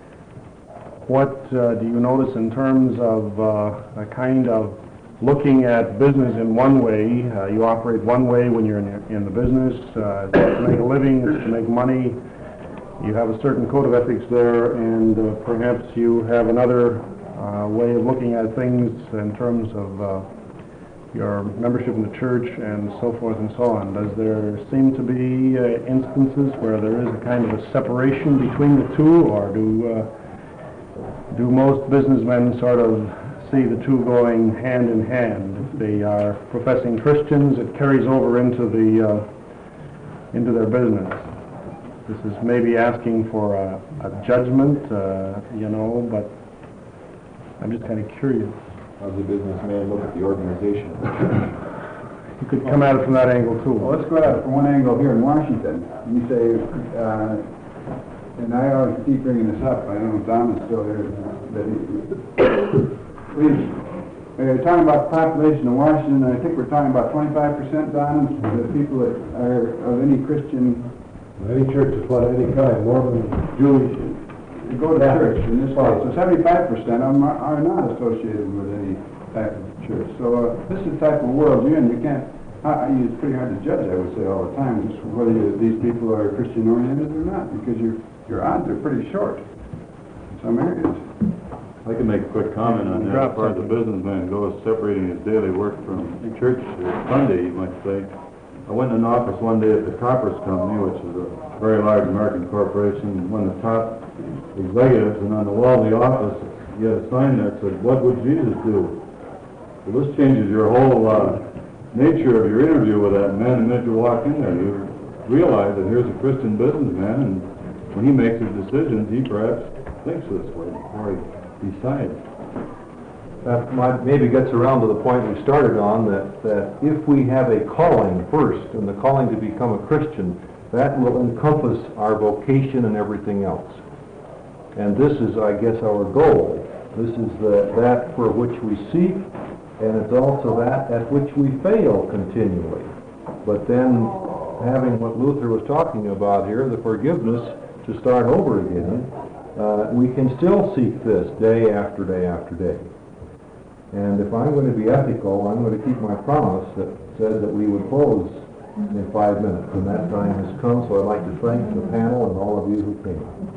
O: what, uh, do you notice in terms of, uh, a kind of looking at business in one way? Uh, you operate one way when you're in, in the business, uh, to make a living, it's to make money. You have a certain code of ethics there, and uh, perhaps you have another uh, way of looking at things in terms of uh, your membership in the church and so forth and so on. Does there seem to be uh, instances where there is a kind of a separation between the two, or do uh, do most businessmen sort of see the two going hand in hand? If they are professing Christians, it carries over into the uh, into their business. This is maybe asking for a, a judgment, uh, you know, but I'm just kind of curious.
K: How does the businessman look at the organization?
O: You could come at it from that angle too.
A: Well, let's go at it from one angle here in Washington. You say, uh, and I always keep bringing this up, I don't know if Don is still here, but he, we, we're talking about the population of Washington, and I think we're talking about twenty-five percent, Don, of the people that are of any Christian.
L: Any church is one of any kind, Mormon, Jewish.
A: You go to church in this case, so seventy-five percent of them are, are not associated with any type of church. So uh, this is the type of world you're in. You can't, I, I, it's pretty hard to judge, I would say, all the time, just whether you, these people are Christian oriented or not, because your your odds are pretty short. some areas.
C: I can make a quick comment on that.
O: Drop
C: As far as the
O: something.
C: businessman goes, separating his daily work from church or Sunday, you might say. I went in an office one day at the Coppers Company, which is a very large American corporation, one of the top executives, and on the wall of the office, you had a sign there that said, "What would Jesus do?" Well, this changes your whole uh, nature of your interview with that man. The minute you walk in there, you realize that here's a Christian businessman, and when he makes his decisions, he perhaps thinks this way before he decides.
B: That might, maybe gets around to the point we started on, that, that if we have a calling first, and the calling to become a Christian, that will encompass our vocation and everything else. And this is, I guess, our goal. This is the, that for which we seek, and it's also that at which we fail continually. But then, having what Luther was talking about here, the forgiveness to start over again, uh, we can still seek this day after day after day. And if I'm going to be ethical, I'm going to keep my promise that said that we would close in five minutes, and that time has come, so I'd like to thank the panel and all of you who came.